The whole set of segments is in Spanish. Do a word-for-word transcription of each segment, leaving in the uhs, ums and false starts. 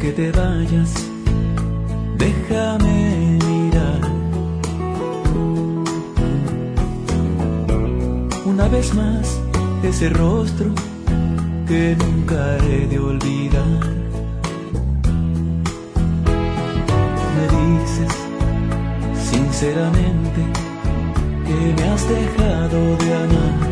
que te vayas, déjame mirar una vez más ese rostro que nunca he de olvidar. Me dices sinceramente que me has dejado de amar.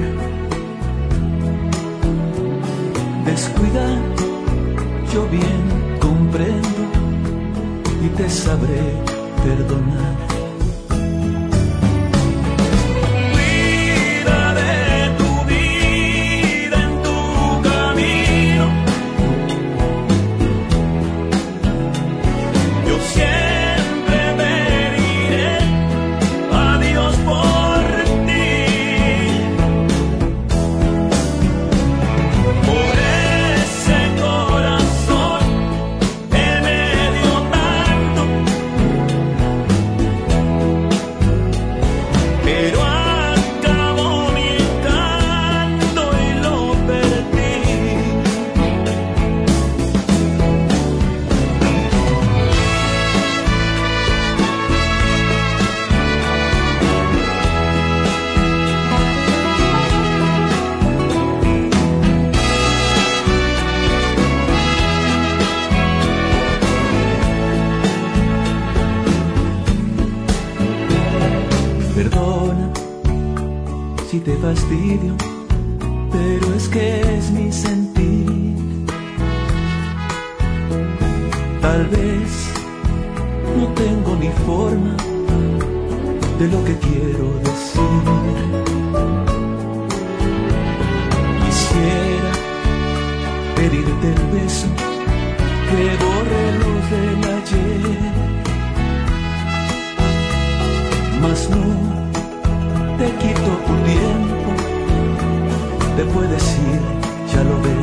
Descuida, yo bien comprendo y te sabré perdonar. Perdona si te fastidio, pero es que es mi sentir. Tal vez no tengo ni forma de lo que quiero decir. Quisiera pedirte el beso que borre los del ayer, mas no te quito tu tiempo, te puedes ir, ya lo ves.